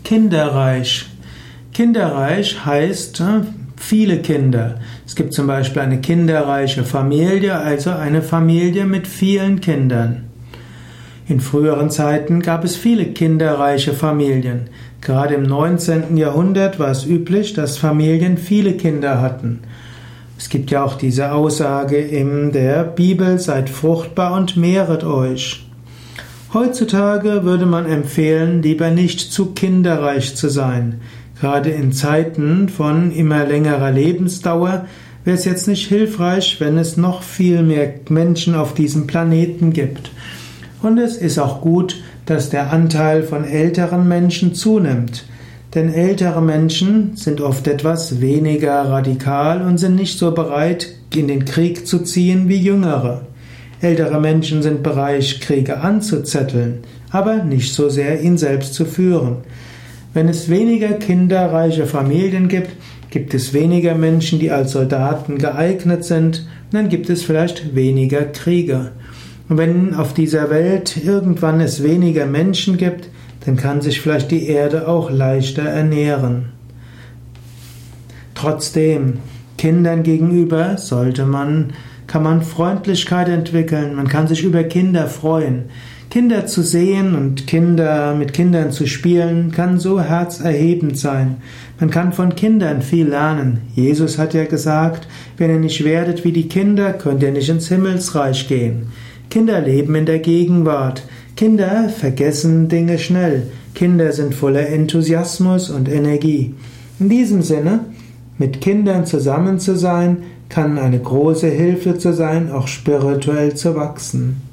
Kinderreich. Kinderreich heißt viele Kinder. Es gibt zum Beispiel eine kinderreiche Familie, also eine Familie mit vielen Kindern. In früheren Zeiten gab es viele kinderreiche Familien. Gerade im 19. Jahrhundert war es üblich, dass Familien viele Kinder hatten. Es gibt ja auch diese Aussage in der Bibel: Seid fruchtbar und mehret euch. Heutzutage würde man empfehlen, lieber nicht zu kinderreich zu sein. Gerade in Zeiten von immer längerer Lebensdauer wäre es jetzt nicht hilfreich, wenn es noch viel mehr Menschen auf diesem Planeten gibt. Und es ist auch gut, dass der Anteil von älteren Menschen zunimmt. Denn ältere Menschen sind oft etwas weniger radikal und sind nicht so bereit, in den Krieg zu ziehen wie jüngere. Ältere Menschen sind bereit, Kriege anzuzetteln, aber nicht so sehr, ihn selbst zu führen. Wenn es weniger kinderreiche Familien gibt, gibt es weniger Menschen, die als Soldaten geeignet sind, und dann gibt es vielleicht weniger Kriege. Und wenn auf dieser Welt irgendwann es weniger Menschen gibt, dann kann sich vielleicht die Erde auch leichter ernähren. Trotzdem, Kindern gegenüber kann man Freundlichkeit entwickeln, man kann sich über Kinder freuen. Kinder zu sehen und mit Kindern zu spielen, kann so herzerhebend sein. Man kann von Kindern viel lernen. Jesus hat ja gesagt, wenn ihr nicht werdet wie die Kinder, könnt ihr nicht ins Himmelsreich gehen. Kinder leben in der Gegenwart. Kinder vergessen Dinge schnell. Kinder sind voller Enthusiasmus und Energie. In diesem Sinne, mit Kindern zusammen zu sein, kann eine große Hilfe zu sein, auch spirituell zu wachsen.